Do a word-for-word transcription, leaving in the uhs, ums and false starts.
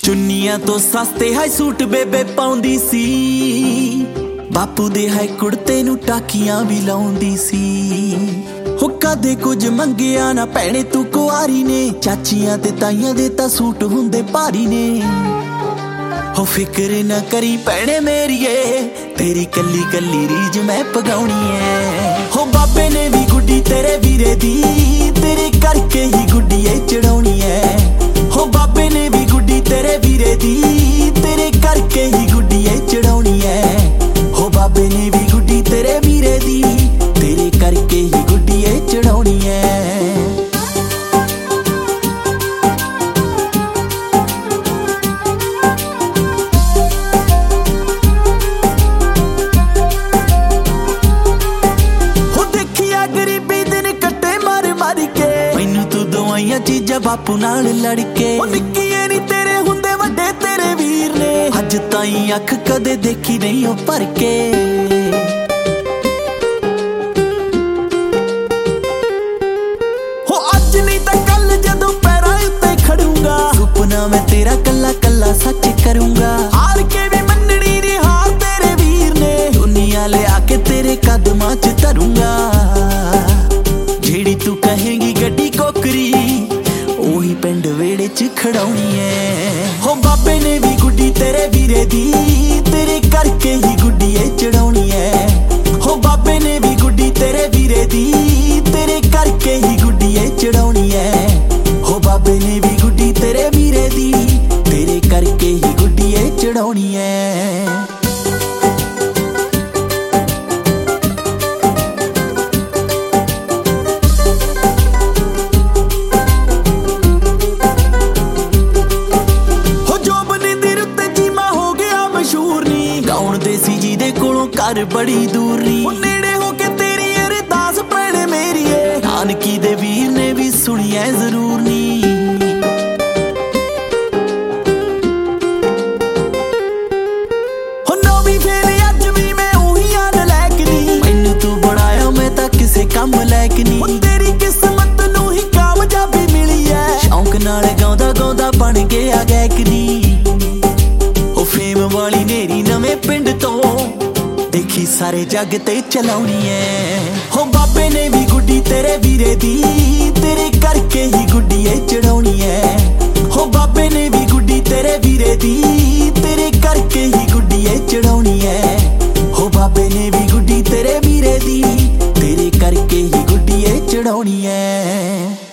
ਚੁੰਨੀਆਂ ਤੋਂ ਸਸਤੇ ਹਾਈ ਸੂਟ ਬੇਬੇ ਪਾਉਂਦੀ ਸੀ, ਬਾਪੂ ਦੇ ਹਾਈ ਕੁੜਤੇ ਨੂੰ ਟਾਕੀਆਂ ਵੀ ਲਾਉਂਦੀ ਸੀ। ਹੋ ਕਦੇ ਕੁਝ ਮੰਗਿਆ ਨਾ ਭੈਣੇ ਤੂੰ ਕੁਆਰੀ ਨੇ, ਚਾਚੀਆਂ ਤੇ ਤਾਈਆਂ ਦੇ ਤਾਂ ਸੂਟ ਹੁੰਦੇ ਭਾਰੀ ਨੇ। ਹੋ ਫਿਕਰ ਨਾ ਕਰੀ ਭੈਣੇ ਮੇਰੀਏ, ਤੇਰੀ ਕੱਲੀ ਕੱਲੀ ਰੀਝ ਮੈਂ ਪਗਾਉਣੀ ਐ। ਹੋ ਬਾਬੇ ਨੇ ਵੀ ਗੁੱਡੀ ਤੇਰੇ ਵੀਰੇ ਦੀ, ਤੇਰੇ ਕਰਕੇ ਹੀ ਗੁੱਡੀ ਏ ਚੜਾਉਣੀ ਐ। ਹੋ ਬਾਬੇ ਨੇ ਵੀ ਗੁੱਡੀ ਤੇਰੇ ਵੀਰੇ ਦੀ, ਤੇਰੇ ਕਰਕੇ ਹੀ ਗੁੱਡੀ ਏ ਚੜਾਉਣੀ ਐ। ਹੋ ਬਾਬੇ ਨੇ ਵੀ ਗੁੱਡੀ ਤੇਰੇ ਵੀਰੇ ਦੀ, ਤੇਰੇ ਕਰਕੇ ਹੀ ਗੁੱਡੀ ਏ ਚੜਾਉਣੀ ਐ। ਚੀਜ਼ਾਂ ਬਾਪੂ ਨਾਲ ਲੜ ਕੇ, ਉਹ ਨਿੱਕੀਏ ਨੀ ਤੇਰੇ ਹੁੰਦੇ ਵੱਡੇ ਤੇਰੇ ਵੀਰ ਨੇ, ਅੱਜ ਤਾਈਂ ਅੱਖ ਕਦੇ ਦੇਖੀ ਨਹੀਂ ਉਹ ਭਰ ਕੇ। ਹੋ ਅੱਜ ਨਹੀਂ ਤਾਂ ਕੱਲ ਜਦੋਂ ਪੈਰਾਂ ਉੱਤੇ ਖੜੂੰਗਾ, ਸੁਪਨਾ ਮੈਂ ਤੇਰਾ ਕੱਲਾ ਕੱਲਾ ਸੱਚ ਕਰੂੰਗਾ। ਹਾਰ ਕੇ ਵੀ ਮੰਨਣੀ ਨੀ ਹਾਰ ਤੇਰੇ ਵੀਰ ਨੇ, ਦੁਨੀਆ ਲਿਆ ਕੇ ਤੇਰੇ ਕਦਮਾਂ 'ਚ ਧਰੂੰਗਾ। ਜਿਹੜੀ ਤੂੰ ਕਹੇਂਗੀ ਗੱਡੀ ਕੋਕਰੀ, ਉਹੀ ਪਿੰਡ ਵੇੜੇ 'ਚ ਖੜਾਉਣੀ ਐ। ਹੋ ਬਾਬੇ ਨੇ ਵੀ ਗੁੱਡੀ ਤੇਰੇ ਵੀਰੇ ਦੀ, ਤੇਰੇ ਕਰਕੇ ਹੀ ਗੁੱਡੀ ਏ ਚੜਾਉਣੀ ਐ। ਹੋ ਬਾਬੇ ਨੇ ਵੀ ਗੁੱਡੀ ਤੇਰੇ ਵੀਰੇ ਦੀ, ਤੇਰੇ ਕਰਕੇ ਹੀ ਗੁੱਡੀ ਏ ਚੜਾਉਣੀ ਐ। ਹੋ ਬਾਬੇ ਨੇ ਵੀ ਗੁੱਡੀ ਤੇਰੇ ਵੀਰੇ ਦੀ, ਤੇਰੇ ਕਰਕੇ ਹੀ ਗੁੱਡੀ ਏ ਚੜਾਉਣੀ ਐ। ਘਰ ਬੜੀ ਦੂਰ ਨੀ, ਨੇੜੇ ਹੋ ਕੇ ਤੇਰੀ ਅਰਦਾਸ ਭੈਣੇ ਮੇਰੀਏ, ਨਾਨਕੀ ਦੇ ਵੀਰ ਨੇ ਵੀ ਸੁਣੀਐ ਜ਼ਰੂਰ ਨੀ। ਹੋ ਨੌਵੀਂ ਫੇਲ ਅੱਜ ਵੀ ਮੈਂ ਉਹੀ ਆਨ ਲੈਕ ਨੀ, ਮੈਨੂੰ ਤੂੰ ਬਣਾਇਆ ਮੈਂ ਤਾਂ ਕਿਸੇ ਕੰਮ ਲੈਕ ਨੀ। ਹੋ ਤੇਰੀ ਕਿਸਮਤ ਨੂੰ ਹੀ ਕਾਮਯਾਬੀ ਮਿਲੀ ਐ, ਸ਼ੌਂਕ ਨਾਲ ਗਾਉਂਦਾ ਗਾਉਂਦਾ ਬਣ ਗਿਆ ਗਾਇਕ ਨੀ। ਹੋ ਫੇਮ ਵਾਲੀ ਨੇਰੀ ਨਵੇਂ ਪਿੰਡ ਤੋਂ, ਦੇਖੀ ਸਾਰੇ ਜੱਗ ਤੇ ਚਲਾਉਣੀ ਐ। ਹੋ ਬਾਬੇ ਨੇ ਵੀ ਗੁੱਡੀ ਤੇਰੇ ਵੀਰੇ ਦੀ, ਤੇਰੇ ਕਰਕੇ ਹੀ ਗੁੱਡੀ ਏ ਚੜਾਉਣੀ ਐ। ਹੋ ਬਾਬੇ ਨੇ ਵੀ ਗੁੱਡੀ ਤੇਰੇ ਵੀਰੇ ਦੀ, ਤੇਰੇ ਕਰਕੇ ਹੀ ਗੁੱਡੀ ਏ ਚੜਾਉਣੀ ਐ। ਹੋ ਬਾਬੇ ਨੇ ਵੀ ਗੁੱਡੀ ਤੇਰੇ ਵੀਰੇ ਦੀ, ਤੇਰੇ ਕਰਕੇ ਹੀ ਗੁੱਡੀ ਏ ਚੜਾਉਣੀ ਐ।